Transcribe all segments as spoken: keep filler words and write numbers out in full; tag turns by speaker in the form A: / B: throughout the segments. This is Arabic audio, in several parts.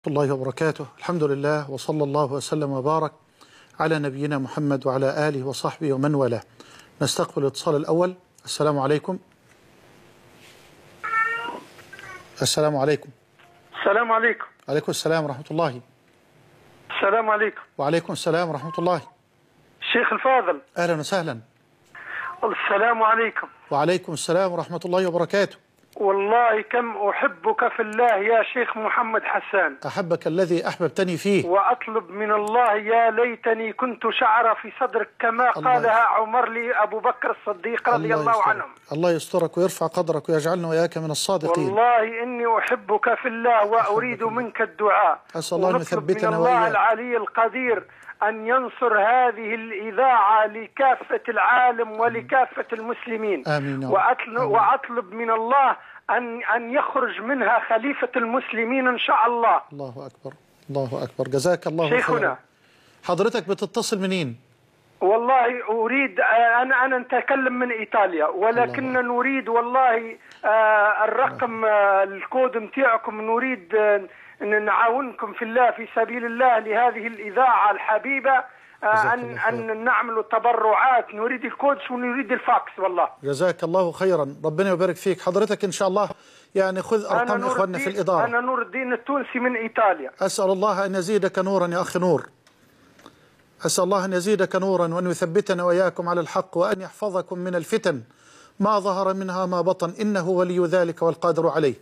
A: الله وبركاته. الحمد لله وصلى الله وسلم وبارك على نبينا محمد وعلى آله وصحبه ومن والاه. نستقبل الاتصال الأول. السلام عليكم. السلام عليكم.
B: السلام عليكم.
A: عليكم السلام ورحمة الله.
B: السلام عليكم.
A: وعليكم السلام ورحمة الله.
B: الشيخ الفاضل،
A: أهلا وسهلا.
B: السلام عليكم.
A: وعليكم السلام ورحمة الله وبركاته.
B: والله كم أحبك في الله يا شيخ محمد حسان.
A: أحبك الذي أحببتني فيه.
B: وأطلب من الله يا ليتني كنت شعر في صدرك كما قالها عمر لأبو بكر الصديق رضي الله, الله عنهم.
A: الله يسترك ويرفع قدرك ويجعلنا وإياك من الصادقين.
B: والله إني أحبك في الله وأريد منك الدعاء.
A: أسأل الله أن يثبتنا
B: من الله العلي القدير أن ينصر هذه الإذاعة لكافة العالم ولكافة المسلمين.
A: آمين.
B: وأطلب, آمين. وأطلب من الله أن أن يخرج منها خليفة المسلمين إن شاء الله.
A: الله أكبر الله أكبر. جزاك الله خيرا.
B: شيخنا،
A: حضرتك بتتصل منين؟
B: والله أريد أنا أنا نتكلم من إيطاليا، ولكن نريد والله الرقم الكود متاعكم، نريد أن نعاونكم في الله في سبيل الله لهذه الإذاعة الحبيبة، أن أن نعمل تبرعات. نريد الكودس ونريد الفاكس. والله
A: جزاك الله خيرا، ربنا يبارك فيك. حضرتك إن شاء الله يعني خذ أرقام إخواننا في الإدارة.
B: أنا نور الدين التونسي من إيطاليا.
A: أسأل الله أن يزيدك نورا يا أخي نور. أسأل الله أن يزيدك نورا وأن يثبتنا وإياكم على الحق وأن يحفظكم من الفتن ما ظهر منها ما بطن، إنه ولي ذلك والقادر عليه.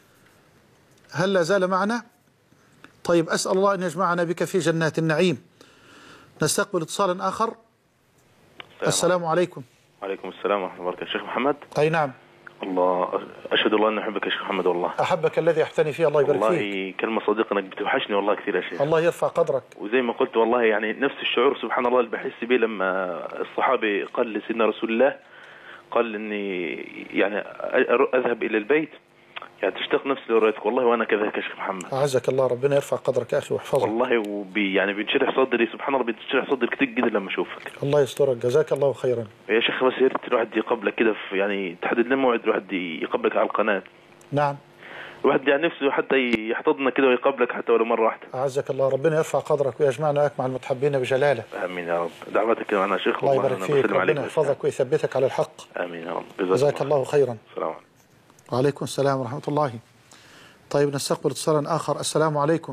A: هل لا زال معنا؟ طيب، أسأل الله أن يجمعنا بك في جنات النعيم. نستقبل اتصالا آخر. السلام, السلام عليكم.
C: وعليكم السلام ورحمة الله وبركاته. شيخ محمد.
A: أي نعم.
C: الله أشهد الله أن أحبك يا شيخ محمد. والله
A: أحبك الذي أحتني فيه. الله يبارك فيك.
C: والله كلمة صديق أنك بتوحشني والله كثير يا شيخ.
A: الله يرفع قدرك.
C: وزي ما قلت والله يعني نفس الشعور سبحان الله اللي بحس به لما الصحابي قال لسيدنا رسول الله، قال إني يعني أذهب إلى البيت يعني تشتاق نفسي لرؤيتك. والله وانا كذلك يا شيخ محمد.
A: اعزك الله، ربنا يرفع قدرك يا اخي ويحفظك.
C: والله وبي يعني بينشرح صدري سبحان الله، بينشرح صدري كتير جدا لما اشوفك.
A: الله يسترك، جزاك الله خيرا
C: يا شيخ. بس يا ريت الواحد يقابلك كده في يعني تحدد لنا موعد الواحد يقابلك على القناه.
A: نعم.
C: الواحد يعني نفسه حتى يحتضننا كده ويقابلك حتى ولو مره واحده.
A: اعزك الله، ربنا يرفع قدرك ويجمعنا وياك مع المتحبين بجلاله.
C: امين يا رب. دعواتك معنا يا شيخ.
A: الله يبارك فيك، ربنا يحفظك ويثبتك على الحق.
C: امين يا رب.
A: جزاك الله خيرا.
C: السلام عليكم.
A: وعليكم السلام ورحمه الله. طيب، نستقبل اتصالا آخر. السلام عليكم.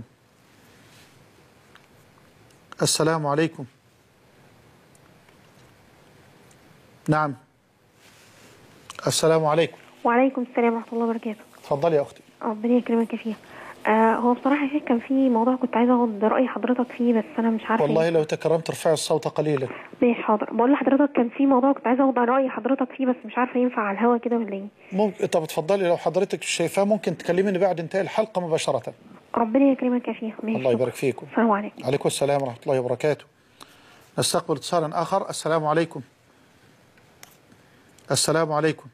A: السلام عليكم. نعم. السلام عليكم.
D: وعليكم السلام ورحمة الله وبركاته.
A: اتفضلي يا أختي.
D: ربنا يكرمك فيها. آه هو بصراحة يا شيخ كان في موضوع كنت عايزة أخد رأي حضرتك فيه، بس أنا مش عارفة.
A: والله لو تكرمت ارفعي الصوت قليلا.
D: ماشي حاضر. بقول لحضرتك كان في موضوع كنت عايزة أخد رأي حضرتك فيه، بس مش عارفة ينفع على الهوا كده ولا إيه؟
A: ممكن. طب اتفضلي، لو حضرتك شايفاه ممكن تكلميني بعد انتهاء الحلقة مباشرة.
D: ربنا يكرمك يا شيخ. ماشي.
A: الله يبارك فيكم.
D: السلام عليكم.
A: عليكم السلام ورحمة الله وبركاته. نستقبل اتصالا آخر. السلام عليكم. السلام عليكم.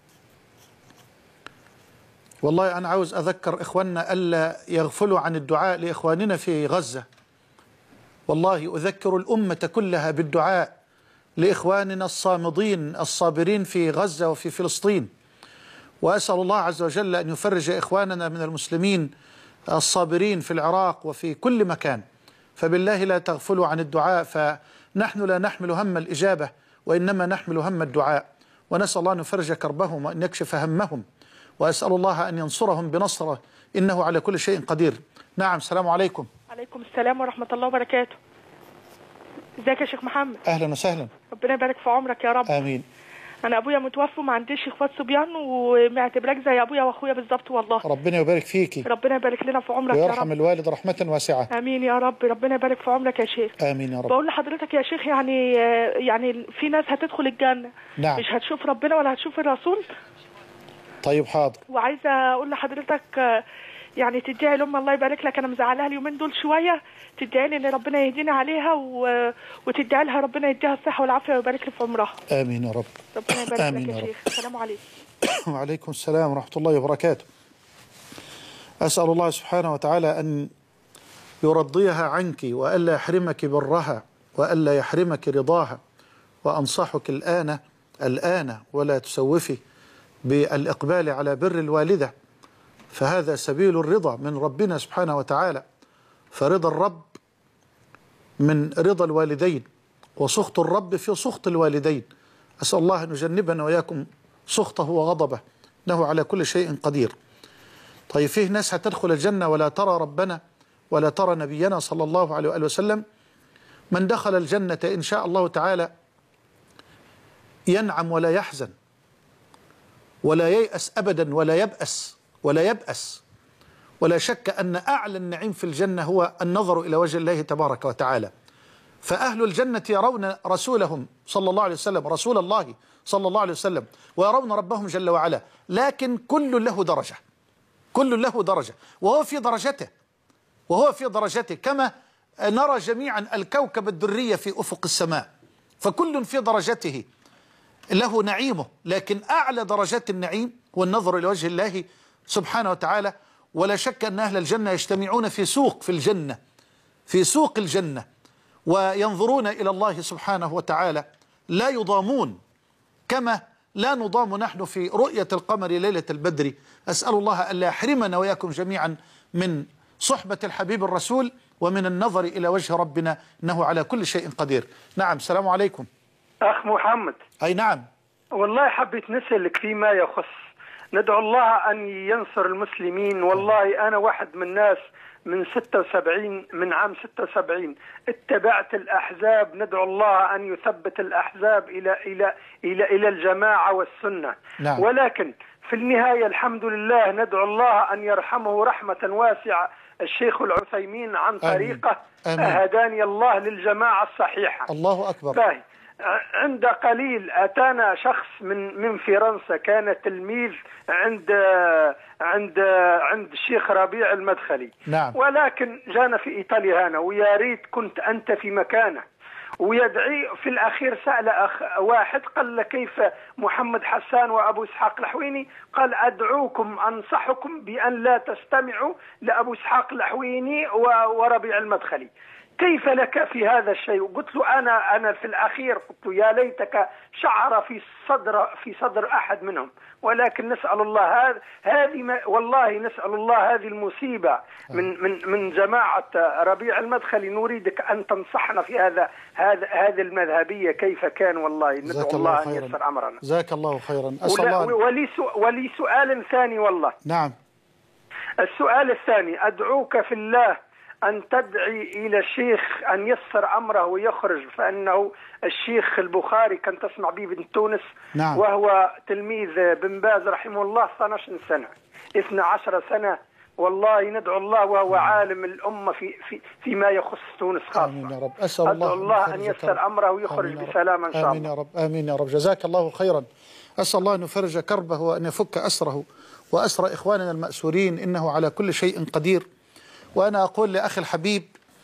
A: والله أنا عاوز أذكر إخواننا ألا يغفلوا عن الدعاء لإخواننا في غزة. والله أذكر الأمة كلها بالدعاء لإخواننا الصامدين الصابرين في غزة وفي فلسطين، وأسأل الله عز وجل أن يفرج إخواننا من المسلمين الصابرين في العراق وفي كل مكان. فبالله لا تغفلوا عن الدعاء، فنحن لا نحمل هم الإجابة وإنما نحمل هم الدعاء، ونسأل الله أن يفرج كربهم وأن يكشف همهم، وأسأل الله أن ينصرهم بنصره إنه على كل شيء قدير. نعم. السلام عليكم.
E: عليكم السلام ورحمة الله وبركاته. ازيك يا شيخ محمد؟
A: أهلا وسهلا.
E: ربنا يبارك في عمرك يا رب.
A: آمين.
E: أنا أبويا متوفى وما عنديش إخوات صبيان، ومعتبراك زي أبويا وأخويا بالظبط والله.
A: ربنا يبارك فيكي.
E: ربنا يبارك لنا في عمرك يا رب.
A: ويرحم الوالد رحمة واسعة.
E: آمين يا رب. ربنا يبارك في عمرك يا شيخ.
A: آمين يا رب.
E: بقول لحضرتك يا شيخ يعني يعني في ناس هتدخل الجنة.
A: نعم.
E: مش هتشوف ربنا ولا هتشوف الرسول.
A: طيب حاضر.
E: وعايزة أقول لحضرتك يعني تدعي لأم الله يبارك لك، أنا مزعلها اليومين دول شوية، تدعي لي إن ربنا يهدينا عليها و... وتدعي لها ربنا يديها الصحة والعافية ويبارك لي في عمرها.
A: آمين يا رب.
E: ربنا يبارك لك يا شيخ. السلام عليكم.
A: وعليكم السلام ورحمة الله وبركاته. أسأل الله سبحانه وتعالى أن يرضيها عنك وألا يحرمك برها وألا يحرمك رضاها، وأنصحك الآن الآن ولا تسوفي بالإقبال على بر الوالدة، فهذا سبيل الرضا من ربنا سبحانه وتعالى. فرضا الرب من رضا الوالدين، وسخط الرب في سخط الوالدين. أسأل الله أن يجنبنا وإياكم سخطه وغضبه، إنه على كل شيء قدير. طيب فيه ناس هتدخل الجنة ولا ترى ربنا ولا ترى نبينا صلى الله عليه وآله وسلم. من دخل الجنة إن شاء الله تعالى ينعم ولا يحزن ولا ييأس أبدا ولا يبأس ولا يبأس. ولا شك أن أعلى النعيم في الجنة هو النظر إلى وجه الله تبارك وتعالى. فأهل الجنة يرون رسولهم صلى الله عليه وسلم، رسول الله صلى الله عليه وسلم، ويرون ربهم جل وعلا، لكن كل له درجة، كل له درجة، وهو في درجته وهو في درجته كما نرى جميعا الكوكب الدري في أفق السماء، فكل في درجته له نعيمه. لكن أعلى درجات النعيم هو النظر إلى وجه الله سبحانه وتعالى. ولا شك أن أهل الجنة يجتمعون في سوق في الجنة في سوق الجنة وينظرون إلى الله سبحانه وتعالى، لا يضامون كما لا نضام نحن في رؤية القمر ليلة البدر. أسأل الله ألا يحرمنا وإياكم جميعا من صحبة الحبيب الرسول ومن النظر إلى وجه ربنا، إنه على كل شيء قدير. نعم، السلام عليكم.
B: أخ محمد.
A: أي نعم.
B: والله حبيت نسألك فيما يخص، ندعو الله أن ينصر المسلمين. والله أنا واحد من الناس من ستة وسبعين، من عام ستة وسبعين اتبعت الأحزاب. ندعو الله أن يثبت الأحزاب إلى إلى إلى إلى الجماعة والسنة.
A: نعم.
B: ولكن في النهاية الحمد لله ندعو الله أن يرحمه رحمة واسعة الشيخ العثيمين عن طريقه هداني الله للجماعة الصحيحة.
A: الله أكبر.
B: باهي. عند قليل أتانا شخص من من فرنسا، كان تلميذ عند عند عند الشيخ ربيع المدخلي.
A: نعم.
B: ولكن جانا في إيطاليا هنا، ويا ريت كنت أنت في مكانه. ويدعي في الأخير سأل أخ واحد قال له كيف محمد حسان وأبو إسحاق الحويني؟ قال أدعوكم أنصحكم بأن لا تستمعوا لأبو إسحاق الحويني وربيع المدخلي. كيف لك في هذا الشيء؟ وقلت له أنا أنا في الأخير قلت له يا ليتك شعر في صدر في صدر أحد منهم. ولكن نسأل الله هذا هذه والله نسأل الله هذه المصيبة من من من جماعة ربيع المدخلي. نريدك أن تنصحنا في هذا هذا هذه المذهبية كيف كان. والله ندعو الله أن ييسر أمرنا.
A: جزاك الله خيرا. أسأل الله.
B: ولي ولي سؤال ثاني والله.
A: نعم.
B: السؤال الثاني، أدعوك في الله أن تدعي إلى الشيخ أن يسر أمره ويخرج، فإنه الشيخ البخاري كان تسمع به من تونس.
A: نعم.
B: وهو تلميذ بن باز رحمه الله اثنتي عشرة سنة اثنتي عشرة سنة. والله ندعو الله وهو عالم الأمة في في فيما يخص تونس خاصة.
A: آمين يا رب. أسأل الله,
B: الله أن يسر أمره ويخرج بسلامة إن شاء الله.
A: آمين يا رب. آمين يا رب. جزاك الله خيرا. أسأل الله أن يفرج كربه وأن يفك أسره وأسر إخواننا المأسورين، إنه على كل شيء قدير. وأنا أقول لأخي الحبيب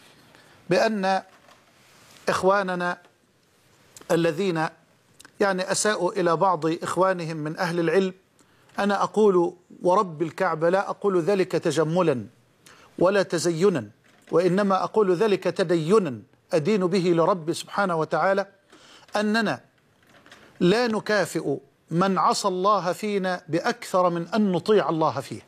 A: بأن إخواننا الذين يعني أساءوا إلى بعض إخوانهم من أهل العلم، أنا أقول ورب الكعبة لا أقول ذلك تجملا ولا تزينا، وإنما أقول ذلك تدينا أدين به لرب سبحانه وتعالى، أننا لا نكافئ من عصى الله فينا بأكثر من أن نطيع الله فيه.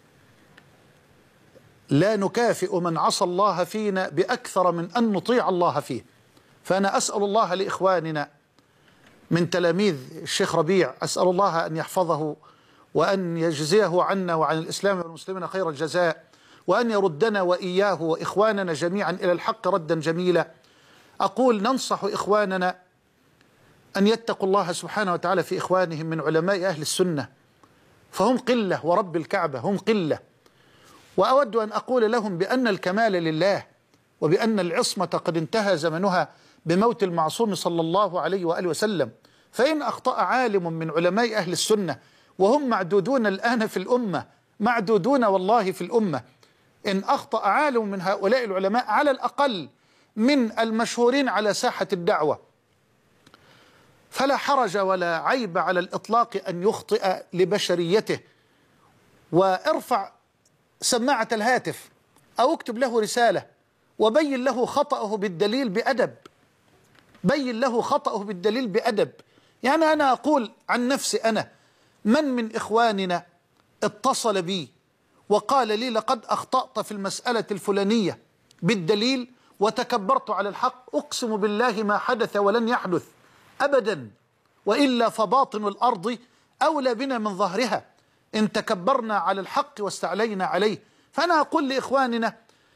A: لا نكافئ من عصى الله فينا بأكثر من أن نطيع الله فيه. فأنا أسأل الله لإخواننا من تلاميذ الشيخ ربيع، أسأل الله أن يحفظه وأن يجزيه عنا وعن الإسلام والمسلمين خير الجزاء، وأن يردنا وإياه وإخواننا جميعا إلى الحق ردا جميلا. أقول ننصح إخواننا أن يتقوا الله سبحانه وتعالى في إخوانهم من علماء أهل السنة، فهم قلة ورب الكعبة هم قلة. وأود أن أقول لهم بأن الكمال لله، وبأن العصمة قد انتهى زمنها بموت المعصوم صلى الله عليه وآله وسلم. فإن أخطأ عالم من علماء أهل السنة، وهم معدودون الآن في الأمة، معدودون والله في الأمة، إن أخطأ عالم من هؤلاء العلماء على الأقل من المشهورين على ساحة الدعوة، فلا حرج ولا عيب على الإطلاق أن يخطئ لبشريته. وارفع سماعة الهاتف أو اكتب له رسالة وبين له خطأه بالدليل بأدب، بين له خطأه بالدليل بأدب. يعني أنا أقول عن نفسي، أنا من من إخواننا اتصل بي وقال لي لقد أخطأت في المسألة الفلانية بالدليل وتكبرت على الحق، أقسم بالله ما حدث ولن يحدث أبدا، وإلا فباطن الأرض أولى بنا من ظهرها إن تكبرنا على الحق واستعلينا عليه. فأنا أقول لإخواننا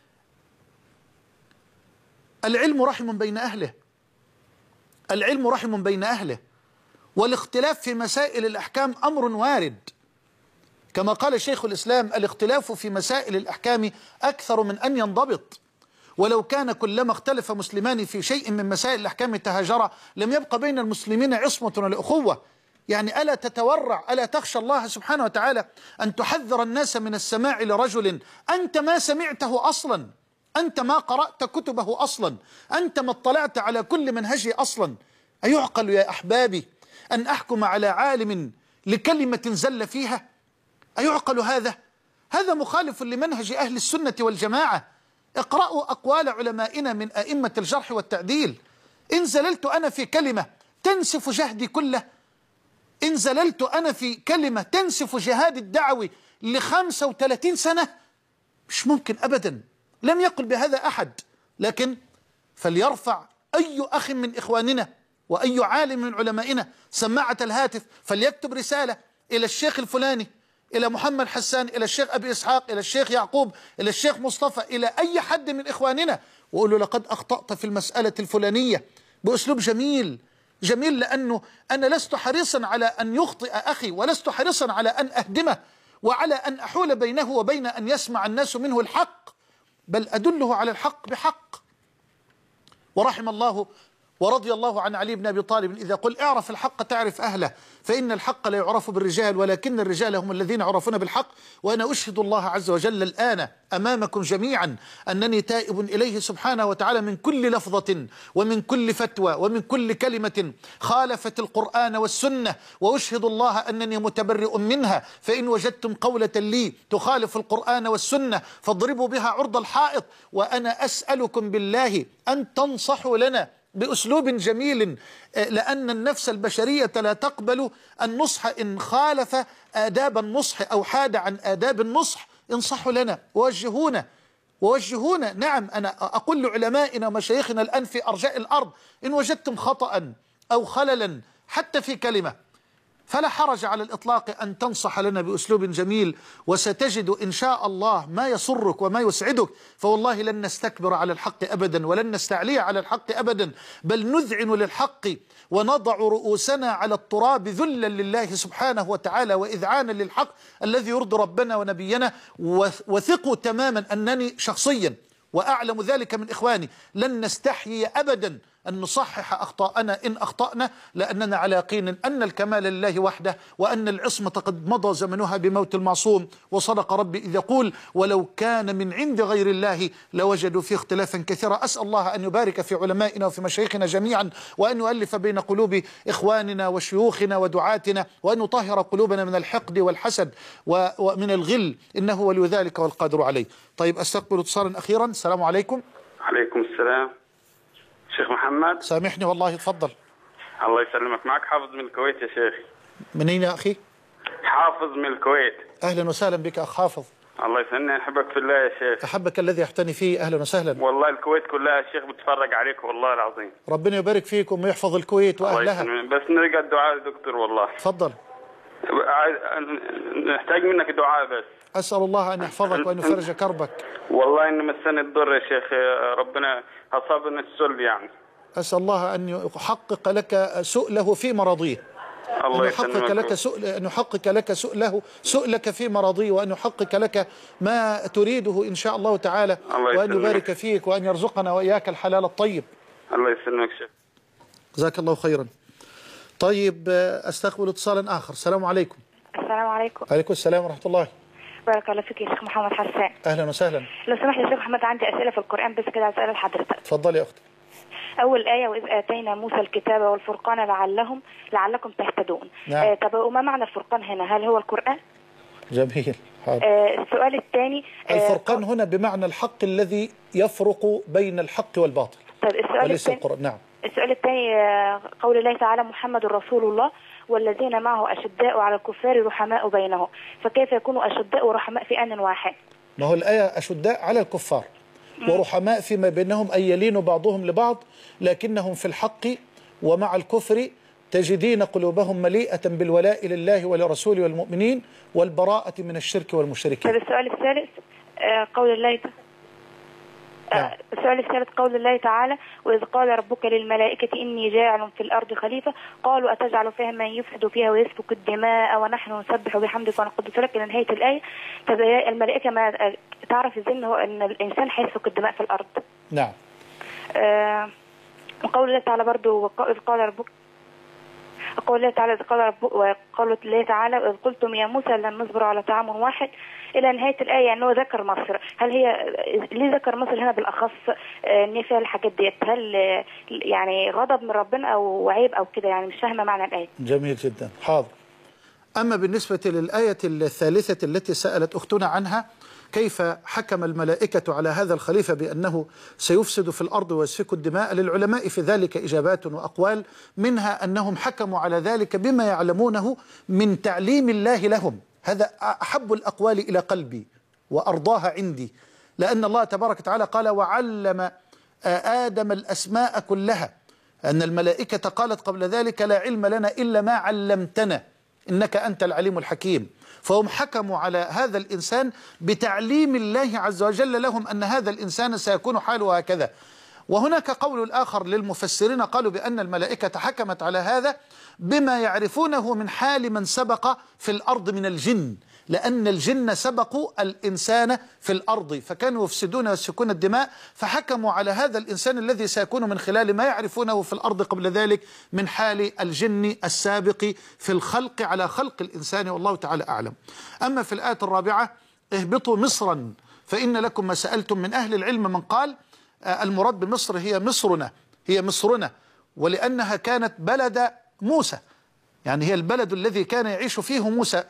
A: العلم رحم بين أهله، العلم رحم بين أهله، والاختلاف في مسائل الأحكام أمر وارد، كما قال شيخ الإسلام الاختلاف في مسائل الأحكام أكثر من أن ينضبط، ولو كان كلما اختلف مسلمان في شيء من مسائل الأحكام تهاجرا لم يبقى بين المسلمين عصمة ولا أخوة. يعني ألا تتورع، ألا تخشى الله سبحانه وتعالى أن تحذر الناس من السماع لرجل أنت ما سمعته أصلا، أنت ما قرأت كتبه أصلا، أنت ما اطلعت على كل منهجه أصلا. أيعقل يا أحبابي أن أحكم على عالم لكلمة زل فيها؟ أيعقل هذا؟ هذا مخالف لمنهج أهل السنة والجماعة. اقرأوا أقوال علمائنا من أئمة الجرح والتعديل. إن زللت أنا في كلمة تنسف جهدي كله، إن زللت أنا في كلمة تنسف جهاد الدعوي لخمسة وثلاثين سنة، مش ممكن أبدا، لم يقل بهذا أحد. لكن فليرفع أي أخ من إخواننا وأي عالم من علمائنا سماعة الهاتف، فليكتب رسالة إلى الشيخ الفلاني، إلى محمد حسان، إلى الشيخ أبي إسحاق، إلى الشيخ يعقوب، إلى الشيخ مصطفى، إلى أي حد من إخواننا، وقول له لقد أخطأت في المسألة الفلانية بأسلوب جميل جميل، لأنه أنا لست حريصا على أن يخطئ أخي، ولست حريصا على أن أهدمه، وعلى أن أحول بينه وبين أن يسمع الناس منه الحق، بل أدله على الحق بحق. ورحم الله ورضي الله عن علي بن أبي طالب إذا قل اعرف الحق تعرف أهله، فإن الحق لا يعرف بالرجال ولكن الرجال هم الذين يعرفون بالحق. وأنا أشهد الله عز وجل الآن أمامكم جميعا أنني تائب إليه سبحانه وتعالى من كل لفظة ومن كل فتوى ومن كل كلمة خالفت القرآن والسنة، وأشهد الله أنني متبرئ منها. فإن وجدتم قولة لي تخالف القرآن والسنة فاضربوا بها عرض الحائط. وأنا أسألكم بالله أن تنصحوا لنا بأسلوب جميل، لأن النفس البشرية لا تقبل النصح إن خالف آداب النصح أو حاد عن آداب النصح. انصحوا لنا ووجهونا ووجهونا. نعم، أنا أقول لعلمائنا ومشايخنا الآن في أرجاء الأرض إن وجدتم خطأ أو خللا حتى في كلمة فلا حرج على الإطلاق أن تنصح لنا بأسلوب جميل، وستجد إن شاء الله ما يسرك وما يسعدك. فوالله لن نستكبر على الحق أبدا ولن نستعلي على الحق أبدا، بل نذعن للحق ونضع رؤوسنا على التراب ذلا لله سبحانه وتعالى وإذعانا للحق الذي يرضي ربنا ونبينا. وثقوا تماما أنني شخصيا وأعلم ذلك من إخواني لن نستحيي أبدا أن نصحح أخطاءنا إن أخطأنا، لأننا على يقين أن الكمال لله وحده، وأن العصمة قد مضى زمنها بموت المعصوم. وصدق ربي إذ يقول ولو كان من عند غير الله لوجدوا فيه اختلافا كثيرا. أسأل الله أن يبارك في علمائنا وفي مشايخنا جميعا، وأن يؤلف بين قلوب إخواننا وشيوخنا ودعاتنا، وأن يطهر قلوبنا من الحقد والحسد ومن الغل، إنه ولي ذلك والقادر عليه. طيب أستقبل اتصالا أخيرا. السلام عليكم.
F: عليكم السلام. شيخ محمد.
A: سامحني والله، تفضل.
F: الله يسلمك. معك حافظ من الكويت يا شيخ.
A: منين يا أخي؟
F: حافظ من الكويت.
A: أهلا وسهلا بك أخ حافظ.
F: الله يسلمني، أحبك في الله يا شيخ.
A: أحبك الذي يحتني فيه. أهلا وسهلا.
F: والله الكويت كلها يا شيخ بتفرج عليك والله العظيم.
A: ربنا يبارك فيكم ويحفظ الكويت وأهلها.
F: بس نلقى الدعاء يا دكتور والله.
A: تفضل.
F: نحتاج منك دعاء بس.
A: أسأل الله أن يحفظك وأن يفرج كربك.
F: والله إن مسني الضر يا شيخ، ربنا أصابنا السلب يعني.
A: أسأل الله أن يحقق لك سؤله في مرضيه، أن يحقق لك سؤل أن يحقق لك سؤله سؤلك في مرضيه، وأن يحقق لك ما تريده إن شاء الله تعالى، وأن يبارك فيك وأن يرزقنا وإياك الحلال الطيب.
F: الله يسلمك شيخ.
A: جزاك الله خيرا. طيب أستقبل اتصالا آخر. السلام عليكم.
D: السلام عليكم.
A: وعليكم السلام ورحمة الله.
D: بارك الله فيك يا شيخ محمد حسان.
A: أهلا وسهلا.
D: لو سمحت يا شيخ محمد عندي أسئلة في القرآن بس كده أسئلة لحضرتك.
A: تفضلي يا أختي.
D: أول آية وإذ آتينا موسى الكتاب والفرقان لعلهم لعلكم تهتدون.
A: نعم.
D: آه طب وما معنى الفرقان هنا؟ هل هو القرآن؟
A: جميل. حاضر.
D: آه السؤال الثاني آه
A: الفرقان هنا بمعنى الحق الذي يفرق بين الحق والباطل.
D: طيب السؤال
A: وليس
D: الثاني
A: القرآن. نعم.
D: السؤال الثاني آه قول الله تعالى محمد رسول الله،
G: والذين معه أشداء على الكفار رحماء بينهم، فكيف يكونوا أشداء ورحماء في آن واحد؟
A: ما هو الآية أشداء على الكفار ورحماء فيما بينهم، أي يلين بعضهم لبعض، لكنهم في الحق ومع الكفر تجدين قلوبهم مليئة بالولاء لله ولرسوله والمؤمنين والبراءة من الشرك والمشركين.
G: طيب السؤال الثالث قول الله تعالى
A: نعم.
G: السؤال الثالث قول الله تعالى: وإذ قال ربك للملائكة إني جاعل في الأرض خليفة قالوا أتجعل فيها من يفسد فيها ويسفك الدماء ونحن نسبح بحمدك ونقدس لك إلى نهاية الآية. طب الملائكة ما تعرف إزاي إن هو إن الإنسان هيسفك الدماء في الأرض؟
A: نعم.
G: آه وقول الله تعالى برضو: وإذ قال ربك قول الله تعالى: قال رب وقالوا الله تعالى: إذ قلتم يا موسى لن نصبر على طعام واحد إلى نهاية الآية. أنه ذكر مصر، هل هي ليه ذكر مصر هنا بالأخص إن فيها الحاجات ديت؟ هل يعني غضب من ربنا أو عيب أو كده؟ يعني مش فاهمة معنى الآية.
A: جميل جدا، حاضر. أما بالنسبة للآية الثالثة التي سألت أختنا عنها، كيف حكم الملائكة على هذا الخليفة بأنه سيفسد في الأرض ويسفك الدماء؟ للعلماء في ذلك إجابات وأقوال، منها أنهم حكموا على ذلك بما يعلمونه من تعليم الله لهم. هذا أحب الأقوال إلى قلبي وأرضاها عندي، لأن الله تبارك وتعالى قال: وعلم آدم الأسماء كلها. أن الملائكة قالت قبل ذلك: لا علم لنا إلا ما علمتنا إنك أنت العليم الحكيم. فهم حكموا على هذا الإنسان بتعليم الله عز وجل لهم أن هذا الإنسان سيكون حاله هكذا. وهناك قول آخر للمفسرين قالوا بأن الملائكة حكمت على هذا بما يعرفونه من حال من سبق في الأرض من الجن، لأن الجن سبقوا الإنسان في الأرض فكانوا يفسدون ويسفكون الدماء، فحكموا على هذا الإنسان الذي سيكون من خلال ما يعرفونه في الأرض قبل ذلك من حال الجن السابق في الخلق على خلق الإنسان، والله تعالى أعلم. أما في الآية الرابعة: اهبطوا مصرا فإن لكم ما سألتم، من أهل العلم من قال المراد بمصر هي مصرنا، هي مصرنا، ولأنها كانت بلد موسى، يعني هي البلد الذي كان يعيش فيه موسى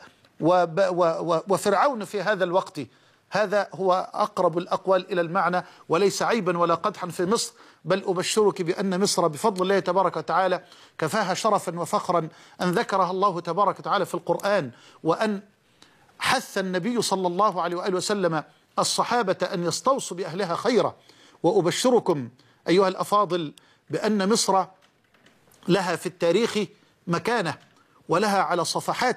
A: وفرعون في هذا الوقت. هذا هو أقرب الأقوال إلى المعنى، وليس عيبا ولا قدحا في مصر، بل أبشرك بأن مصر بفضل الله تبارك وتعالى كفاها شرفا وفخرا أن ذكرها الله تبارك وتعالى في القرآن، وأن حث النبي صلى الله عليه وآله وسلم الصحابة أن يستوصوا بأهلها خيرا. وأبشركم أيها الأفاضل بأن مصر لها في التاريخ مكانة، ولها على صفحات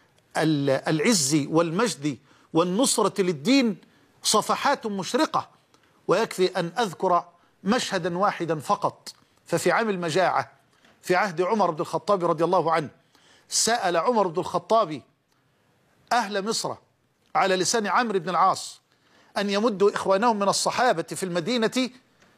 A: العز والمجد والنصرة للدين صفحات مشرقة. ويكفي أن أذكر مشهدا واحدا فقط. ففي عام المجاعة في عهد عمر بن الخطاب رضي الله عنه، سأل عمر بن الخطاب أهل مصر على لسان عمرو بن العاص أن يمدوا إخوانهم من الصحابة في المدينة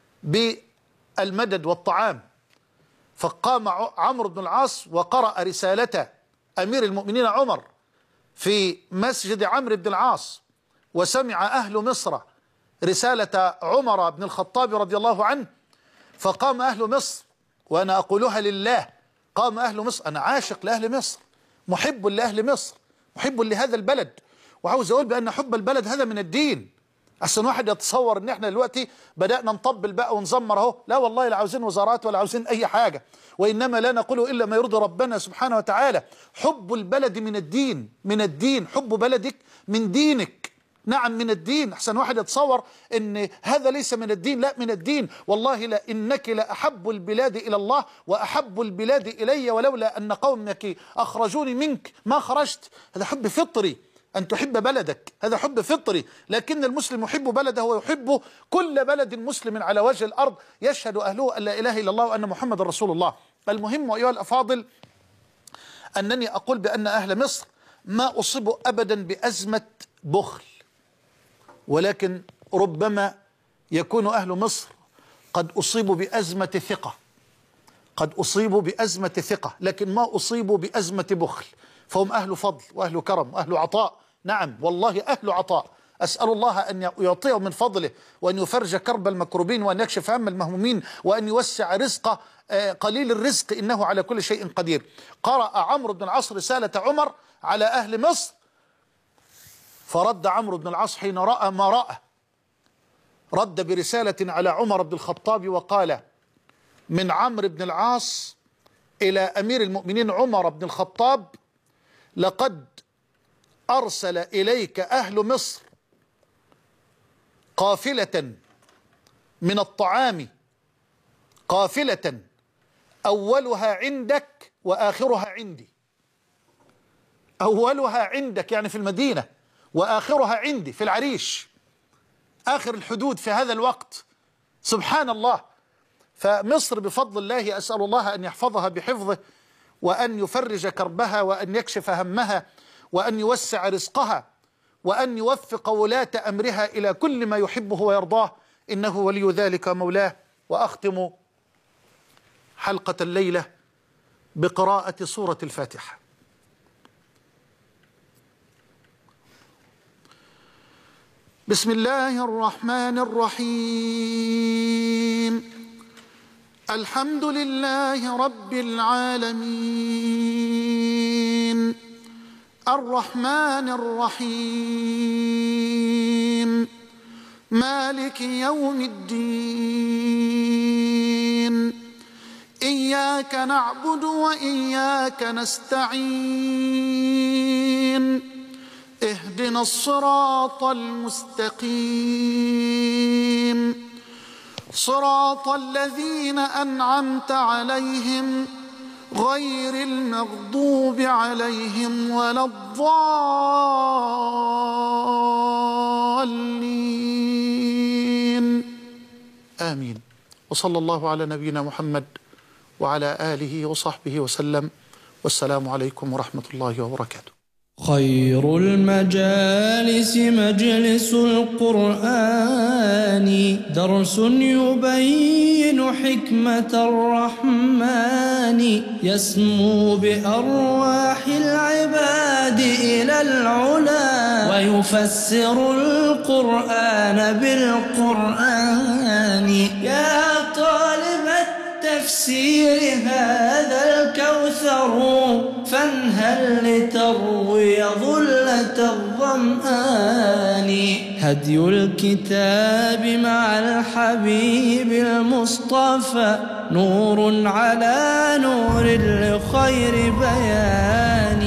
A: بالمدد والطعام. فقام عمرو بن العاص وقرأ رسالة أمير المؤمنين عمر في مسجد عمرو بن العاص، وسمع أهل مصر رسالة عمر بن الخطاب رضي الله عنه، فقام أهل مصر، وأنا أقولها لله، قام أهل مصر، أنا عاشق لأهل مصر، محب لأهل مصر، محب لهذا البلد، وعاوز أقول بأن حب البلد هذا من الدين. أحسن واحد يتصور ان احنا دلوقتي بدأنا نطبل بقى ونزمر اهو، لا والله، لا عاوزين وزارات ولا عاوزين اي حاجة، وانما لا نقول الا ما يرضي ربنا سبحانه وتعالى. حب البلد من الدين، من الدين، حب بلدك من دينك، نعم من الدين. أحسن واحد يتصور ان هذا ليس من الدين، لا من الدين. والله لا انك لأحب البلاد الى الله واحب البلاد الي، ولولا ان قومك اخرجوني منك ما خرجت. هذا حب فطري، أن تحب بلدك، هذا حب فطري. لكن المسلم يحب بلده ويحب كل بلد مسلم على وجه الأرض يشهد أهله أن لا إله إلا الله وأن محمد رسول الله. المهم أيها الأفاضل أنني أقول بأن أهل مصر ما أصيبوا أبدا بأزمة بخل، ولكن ربما يكون أهل مصر قد أصيبوا بأزمة ثقة، قد أصيبوا بأزمة ثقة، لكن ما أصيبوا بأزمة بخل. فهم أهل فضل وأهل كرم وأهل عطاء، نعم والله أهل عطاء. أسأل الله أن يعطيهم من فضله، وأن يفرج كرب المكروبين، وأن يكشف هم المهمومين، وأن يوسع رزق قليل الرزق، إنه على كل شيء قدير. قرأ عمرو بن العاص رسالة عمر على أهل مصر، فرد عمرو بن العاص حين رأى ما رأى، رد برسالة على عمر بن الخطاب وقال: من عمرو بن العاص إلى أمير المؤمنين عمر بن الخطاب: لقد أرسل إليك أهل مصر قافلة من الطعام، قافلة أولها عندك وآخرها عندي. أولها عندك يعني في المدينة، وآخرها عندي في العريش، آخر الحدود في هذا الوقت. سبحان الله. فمصر بفضل الله أسأل الله أن يحفظها بحفظه، وأن يفرج كربها، وأن يكشف همها، وأن يوسع رزقها، وأن يوفق ولاة أمرها إلى كل ما يحبه ويرضاه، إنه ولي ذلك مولاه. وأختم حلقة الليلة بقراءة سورة الفاتحة. بسم الله الرحمن الرحيم. الحمد لله رب العالمين، الرحمن الرحيم، مالك يوم الدين، إياك نعبد وإياك نستعين، اهدنا الصراط المستقيم، صراط الذين أنعمت عليهم غير المغضوب عليهم ولا الضالين، آمين. وصلى الله على نبينا محمد وعلى آله وصحبه وسلم، والسلام عليكم ورحمة الله وبركاته.
H: خير المجالس مجلس القرآن، درس يبين حكمة الرحمن، يسمو بأرواح العباد إلى العلا، ويفسر القرآن بالقرآن. يا طالب التفسير هذا الكوثر، فانهل لتروي ظلة الظمآن. هدي الكتاب مع الحبيب المصطفى، نور على نور لخير بيان.